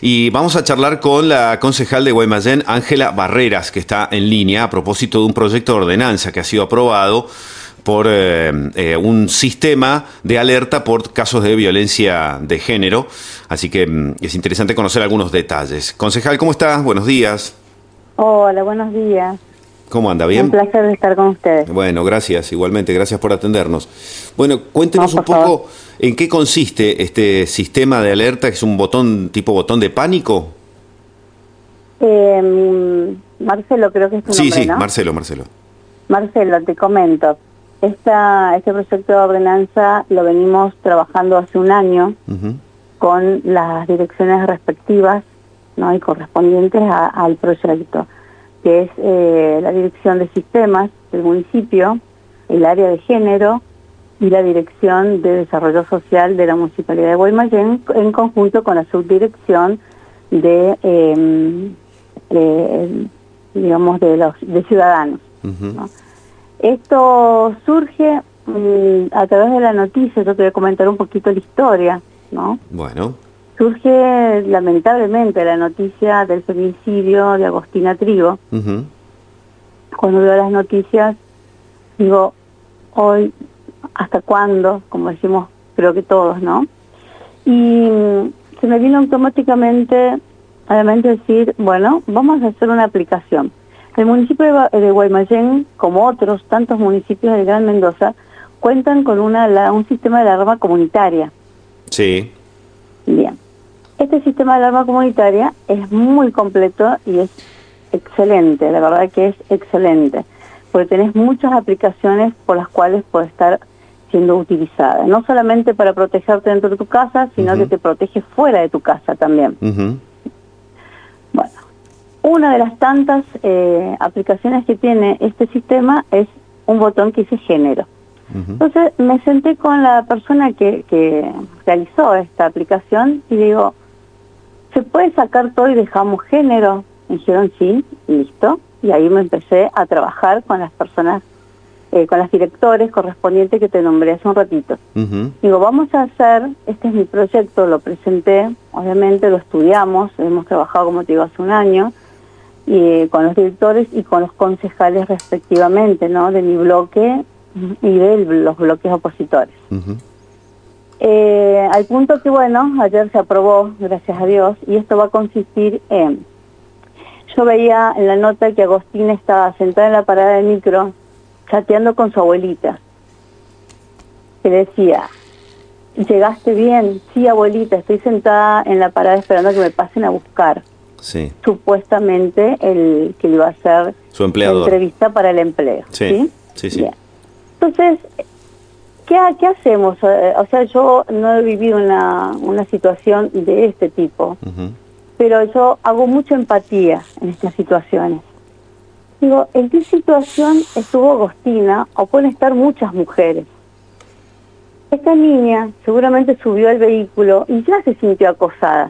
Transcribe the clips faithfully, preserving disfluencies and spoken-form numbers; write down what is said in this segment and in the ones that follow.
Y vamos a charlar con la concejal de Guaymallén, Ángela Barreras, que está en línea a propósito de un proyecto de ordenanza que ha sido aprobado por eh, eh, un sistema de alerta por casos de violencia de género. Así que mm, es interesante conocer algunos detalles. Concejal, ¿cómo estás? Buenos días. Hola, buenos días. ¿Cómo anda? ¿Bien? Un placer estar con ustedes. Bueno, gracias, igualmente, gracias por atendernos. Bueno, cuéntenos No, un poco favor. en qué consiste este sistema de alerta, que es un botón tipo botón de pánico. Eh, Marcelo, creo que es tu Sí, nombre, sí, ¿no? Marcelo, Marcelo. Marcelo, te comento. Esta, este proyecto de ordenanza lo venimos trabajando hace un año Uh-huh. con las direcciones respectivas, ¿no? Y correspondientes a, al proyecto, que es eh, la Dirección de Sistemas del municipio, el área de género y la Dirección de Desarrollo Social de la Municipalidad de Guaymallén, en conjunto con la subdirección de, eh, eh, digamos, de los de ciudadanos. Uh-huh. ¿No? Esto surge mmm, a través de la noticia. Yo te voy a comentar un poquito la historia, ¿no? Bueno. Surge lamentablemente la noticia del femicidio de Agostina Trigo. Uh-huh. Cuando veo las noticias, digo, hoy, ¿hasta cuándo? Como decimos, creo que todos, ¿no? Y mmm, se me vino automáticamente a la mente decir, bueno, vamos a hacer una aplicación. El municipio de, de Guaymallén, como otros tantos municipios del Gran Mendoza, cuentan con una, la, un sistema de alarma comunitaria. Sí. Bien. Este sistema de alarma comunitaria es muy completo y es excelente, la verdad que es excelente, porque tenés muchas aplicaciones por las cuales puede estar siendo utilizada, no solamente para protegerte dentro de tu casa, sino uh-huh. que te protege fuera de tu casa también. Uh-huh. Bueno, una de las tantas eh, aplicaciones que tiene este sistema es un botón que dice género. Uh-huh. Entonces me senté con la persona que, que realizó esta aplicación y digo, ¿se puede sacar todo y dejamos género? Me dijeron sí, listo. Y ahí me empecé a trabajar con las personas, eh, con las directores correspondientes que te nombré hace un ratito. Uh-huh. Digo, vamos a hacer, este es mi proyecto, lo presenté, obviamente lo estudiamos, hemos trabajado, como te digo, hace un año, y eh, con los directores y con los concejales respectivamente, ¿no? De mi bloque y de los bloques opositores. Uh-huh. Eh, al punto que, bueno, ayer se aprobó, gracias a Dios, y esto va a consistir en... Yo veía en la nota que Agostina estaba sentada en la parada del micro, chateando con su abuelita, que decía, ¿llegaste bien? Sí, abuelita, estoy sentada en la parada esperando que me pasen a buscar. Sí. Supuestamente el que le iba a hacer su empleador. La entrevista para el empleo. Sí, sí, sí. sí. Bien. Entonces, ¿qué, ¿qué hacemos? O sea, yo no he vivido una, una situación de este tipo, uh-huh. pero yo hago mucha empatía en estas situaciones. Digo, ¿en qué situación estuvo Agostina? O pueden estar muchas mujeres. Esta niña seguramente subió al vehículo y ya se sintió acosada.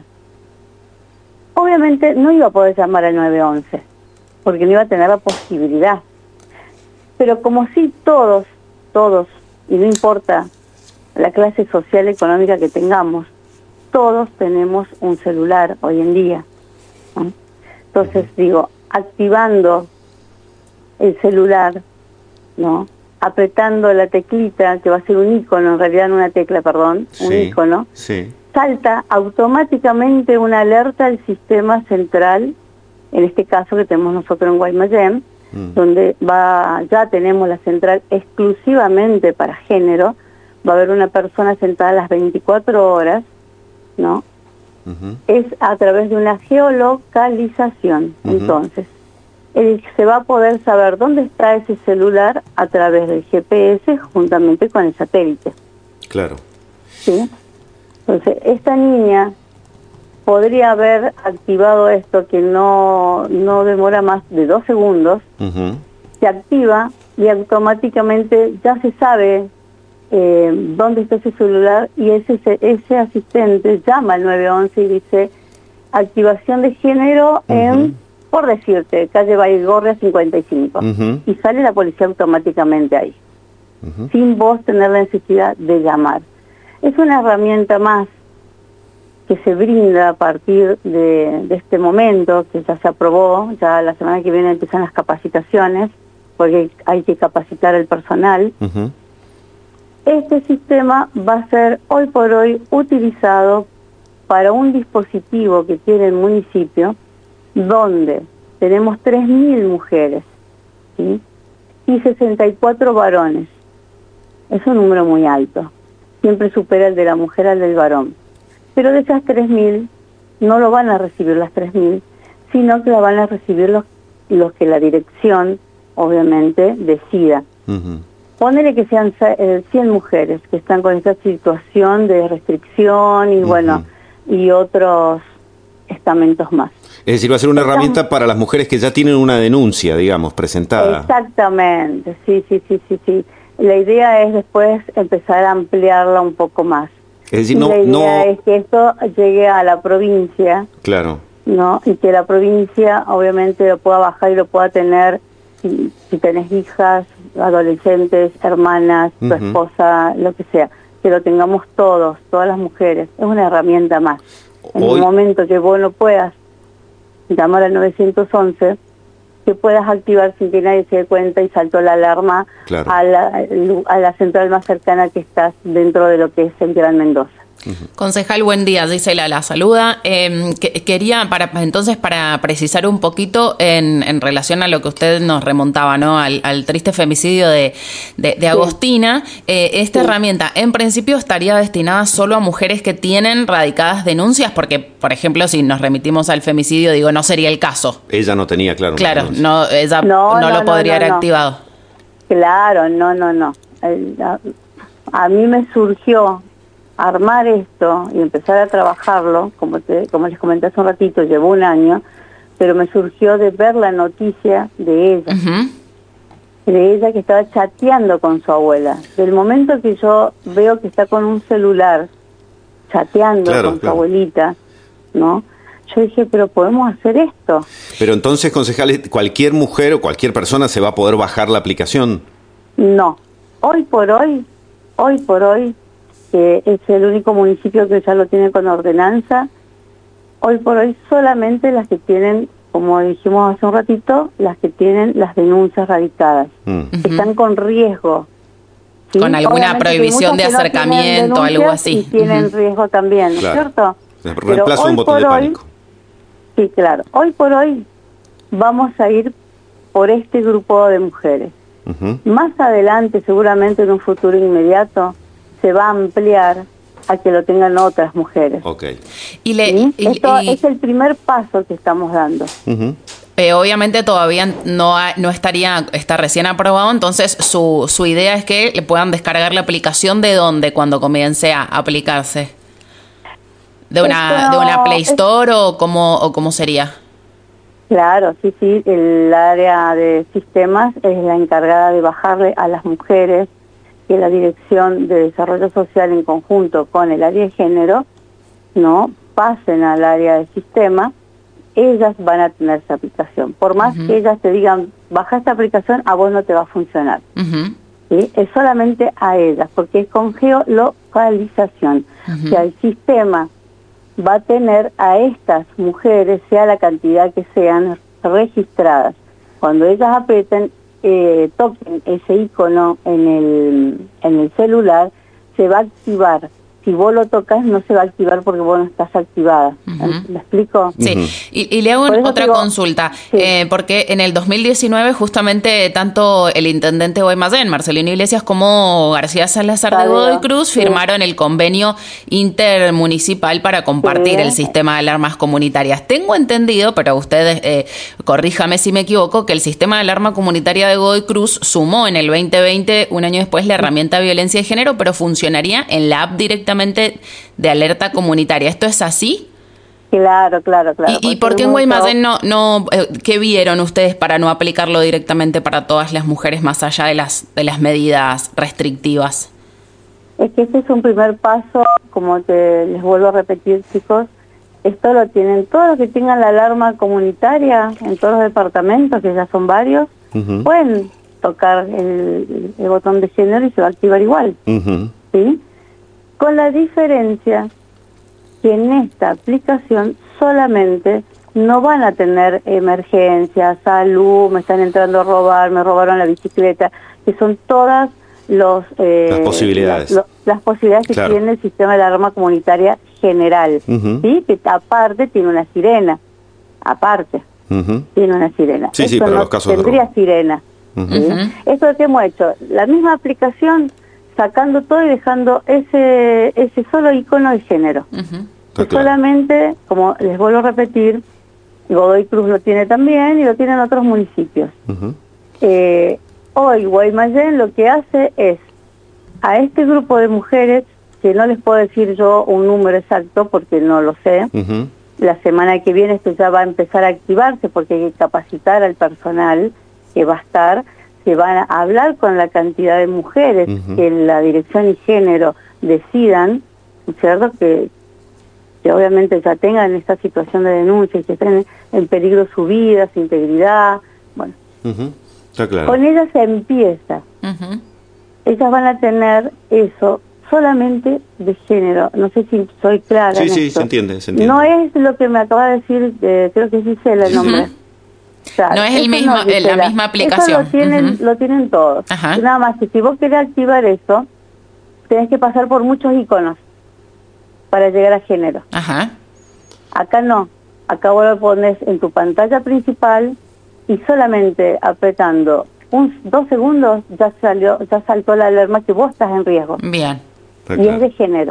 Obviamente no iba a poder llamar al nueve once, porque no iba a tener la posibilidad. Pero como sí todos, todos, y no importa la clase social económica que tengamos, todos tenemos un celular hoy en día, ¿no? Entonces digo, activando el celular, ¿no? Apretando la teclita, que va a ser un icono, en realidad no una tecla, perdón, sí, un icono, sí. salta automáticamente una alerta al sistema central, en este caso que tenemos nosotros en Guaymallén, mm. donde va ya tenemos la central exclusivamente para género. Va a haber una persona sentada las veinticuatro horas, ¿no? Uh-huh. Es a través de una geolocalización. Uh-huh. Entonces, él se va a poder saber dónde está ese celular a través del G P S juntamente con el satélite. Claro. ¿Sí? Entonces, esta niña podría haber activado esto, que no, no demora más de dos segundos, uh-huh. se activa y automáticamente ya se sabe eh, dónde está ese celular, y ese, ese asistente llama al nueve once y dice, activación de género uh-huh. en, por decirte, calle Baigorria cincuenta y cinco, uh-huh. y sale la policía automáticamente ahí, uh-huh. sin vos tener la necesidad de llamar. Es una herramienta más que se brinda a partir de, de este momento, que ya se aprobó, ya la semana que viene empiezan las capacitaciones, porque hay que capacitar al personal. Uh-huh. Este sistema va a ser hoy por hoy utilizado para un dispositivo que tiene el municipio, donde tenemos tres mil mujeres, ¿sí? Y sesenta y cuatro varones. Es un número muy alto, siempre supera el de la mujer al del varón. Pero de esas tres mil, no lo van a recibir las tres mil, sino que la van a recibir los, los que la dirección, obviamente, decida. Uh-huh. Pónele que sean cien mujeres que están con esta situación de restricción y, uh-huh. bueno, y otros estamentos más. Es decir, va a ser una Estamos... herramienta para las mujeres que ya tienen una denuncia, digamos, presentada. Exactamente, sí, sí, sí, sí, sí. La idea es después empezar a ampliarla un poco más. Es decir, no, la idea no... es que esto llegue a la provincia, claro, ¿no? Y que la provincia obviamente lo pueda bajar y lo pueda tener, si, si tenés hijas, adolescentes, hermanas, tu uh-huh. esposa, lo que sea, que lo tengamos todos, todas las mujeres. Es una herramienta más. En Hoy... el momento que vos no puedas llamar al nueve once, que puedas activar sin que nadie se dé cuenta y saltó la alarma, claro, a la, a la central más cercana que estás dentro de lo que es el Gran Mendoza. Uh-huh. Concejal, buen día, Gisela la saluda. Eh, que, quería, para entonces, para precisar un poquito en, en relación a lo que usted nos remontaba, ¿no? Al, al triste femicidio de, de, de Agostina, sí. eh, esta sí. herramienta, en principio, estaría destinada solo a mujeres que tienen radicadas denuncias, porque, por ejemplo, si nos remitimos al femicidio, digo, no sería el caso. Ella no tenía, claro. Claro, no, ella no, no, no lo no, podría no, haber no. activado. Claro, no, no, no. A, a mí me surgió armar esto y empezar a trabajarlo, como te, como les comenté hace un ratito, llevó un año, pero me surgió de ver la noticia de ella, uh-huh. de ella que estaba chateando con su abuela. Del momento que yo veo que está con un celular chateando claro, con claro. su abuelita, ¿no? Yo dije, pero podemos hacer esto. Pero entonces, concejales, ¿cualquier mujer o cualquier persona se va a poder bajar la aplicación? No. Hoy por hoy, hoy por hoy, que es el único municipio que ya lo tiene con ordenanza, hoy por hoy solamente las que tienen, como dijimos hace un ratito, las que tienen las denuncias radicadas, mm. que están con riesgo. ¿Sí? Con alguna Obviamente prohibición de acercamiento, no algo así. Y tienen uh-huh. riesgo también, ¿no claro. es cierto? Reemplazo un botón de pánico. Hoy, sí, claro. Hoy por hoy vamos a ir por este grupo de mujeres. Uh-huh. Más adelante, seguramente en un futuro inmediato, se va a ampliar a que lo tengan otras mujeres. Okay. Y le, ¿Sí? y, Esto y, es el primer paso que estamos dando. Uh-huh. Eh, obviamente todavía no, ha, no estaría, está recién aprobado, entonces su, su idea es que le puedan descargar la aplicación ¿de dónde cuando comience a aplicarse? ¿De una, Esto, de una Play Store es, o, cómo, o cómo sería? Claro, sí, sí, el área de sistemas es la encargada de bajarle a las mujeres, que la Dirección de Desarrollo Social en conjunto con el área de género, ¿no? Pasen al área de sistema, ellas van a tener esa aplicación. Por más uh-huh. que ellas te digan, baja esta aplicación, a vos no te va a funcionar. Uh-huh. ¿Sí? Es solamente a ellas, porque es con geolocalización. Uh-huh. O sea, el sistema va a tener a estas mujeres, sea la cantidad que sean, registradas. Cuando ellas aprieten, Eh, toquen ese icono en el, en el celular, se va a activar. Si vos lo tocas, no se va a activar porque vos no estás activada. Uh-huh. ¿Me explico? Sí, uh-huh. y, y le hago otra digo, consulta, sí. eh, porque en el dos mil diecinueve justamente tanto el intendente Guaymallén, Marcelino Iglesias, como García Salazar de Godoy Cruz sí. firmaron el convenio intermunicipal para compartir sí. el sistema de alarmas comunitarias. Tengo entendido, pero ustedes, eh, corríjame si me equivoco, que el sistema de alarma comunitaria de Godoy Cruz sumó en el veinte veinte, un año después, la herramienta de violencia de género, pero funcionaría en la app directamente de alerta comunitaria. ¿Esto es así? Claro, claro, claro. ¿Y, y por qué en Guaymallén no, no eh, qué vieron ustedes para no aplicarlo directamente para todas las mujeres más allá de las de las medidas restrictivas? Es que este es un primer paso, como te les vuelvo a repetir, chicos, esto lo tienen todos los que tengan la alarma comunitaria en todos los departamentos, que ya son varios, uh-huh. pueden tocar el, el botón de género y se va a activar igual. Uh-huh. ¿Sí? Con la diferencia que en esta aplicación solamente no van a tener emergencias, salud, me están entrando a robar, me robaron la bicicleta, que son todas los, eh, las posibilidades, las, las posibilidades que claro. tiene el sistema de alarma comunitaria general, uh-huh. ¿sí? Que aparte tiene una sirena, aparte uh-huh. tiene una sirena. Sí, Esto sí, para no los casos tendría de robo. sirena. Uh-huh. ¿Sí? Uh-huh. Esto es lo que hemos hecho, la misma aplicación, sacando todo y dejando ese ese solo icono de género. Uh-huh. Que claro. solamente, como les vuelvo a repetir, Godoy Cruz lo tiene también y lo tienen otros municipios. Uh-huh. Eh, hoy Guaymallén lo que hace es a este grupo de mujeres, que no les puedo decir yo un número exacto porque no lo sé, uh-huh. la semana que viene esto ya va a empezar a activarse porque hay que capacitar al personal que va a estar, se van a hablar con la cantidad de mujeres uh-huh. que la dirección y género decidan, ¿cierto?, que que obviamente ya tengan esta situación de denuncia y que estén en peligro su vida, su integridad, bueno. Uh-huh. Está claro. Con ellas se empieza. Uh-huh. Ellas van a tener eso solamente de género. No sé si soy clara. Sí, en sí, esto. se entiende, se entiende. No es lo que me acaba de decir, de, creo que es Gisela el nombre. Uh-huh. Claro, no es el mismo, no, Gisela, la misma aplicación. Eso lo tienen, uh-huh. lo tienen todos. Uh-huh. Nada más que si vos querés activar eso, tenés que pasar por muchos iconos para llegar a género. Ajá. Acá no. Acá vos lo pones en tu pantalla principal y solamente apretando un, dos segundos ya salió, ya saltó la alarma que vos estás en riesgo. Bien. Y claro. es de género.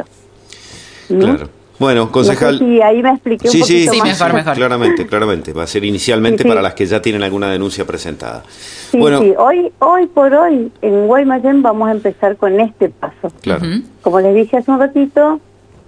Claro. ¿Mm? Bueno, concejal... No sé si ahí me expliqué sí, un poquito sí, más. Sí, mejor, mejor. Claramente, claramente. Va a ser inicialmente sí, sí. para las que ya tienen alguna denuncia presentada. Sí, bueno, sí. Hoy, hoy por hoy, en Guaymallén vamos a empezar con este paso. Claro. Uh-huh. Como les dije hace un ratito,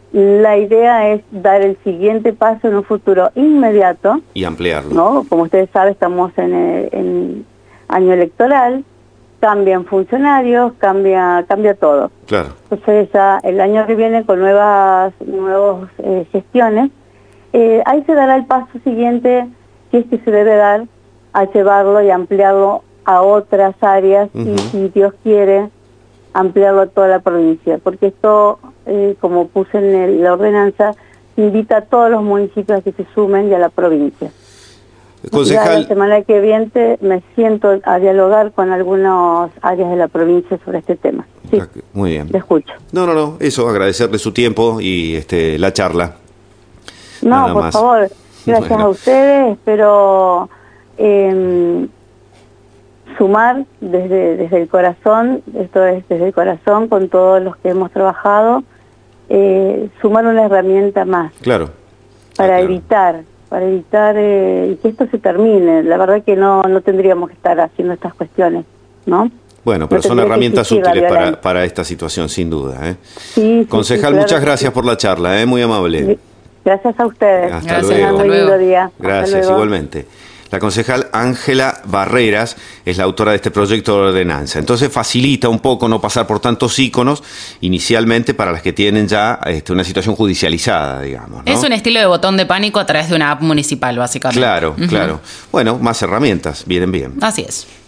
la idea es dar el siguiente paso en un futuro inmediato. Y ampliarlo. ¿No? Como ustedes saben, estamos en, el, en año electoral, cambian funcionarios, cambia cambia todo. Claro. Entonces ya el año que viene con nuevas nuevos eh, gestiones, eh, ahí se dará el paso siguiente, si es que se debe dar, a llevarlo y ampliarlo a otras áreas uh-huh. y si Dios quiere, ampliarlo a toda la provincia, porque esto, eh, como puse en el, la ordenanza, invita a todos los municipios a que se sumen y a la provincia. Concejal... Ya la semana que viene me siento a dialogar con algunas áreas de la provincia sobre este tema. Sí, muy bien. Te escucho. No, no, no, eso, agradecerle su tiempo y este la charla. No, Nada por más. favor, gracias bueno. a ustedes, espero eh, sumar desde, desde el corazón, esto es desde el corazón con todos los que hemos trabajado, eh, sumar una herramienta más. Claro. Para claro. evitar, para evitar eh, que esto se termine. La verdad que no, no tendríamos que estar haciendo estas cuestiones, ¿no? Bueno, pero no son herramientas útiles para, para esta situación, sin duda. ¿eh? Sí, sí, Concejal, sí, claro, muchas gracias sí. por la charla, ¿eh? Muy amable. Gracias a ustedes. Hasta gracias, luego. Muy lindo día. Gracias, igualmente. La concejal Ángela Barreras es la autora de este proyecto de ordenanza. Entonces facilita un poco no pasar por tantos íconos inicialmente para las que tienen ya este, una situación judicializada, digamos, ¿no? Es un estilo de botón de pánico a través de una app municipal, básicamente. Claro, uh-huh. claro. Bueno, más herramientas, vienen bien. Así es.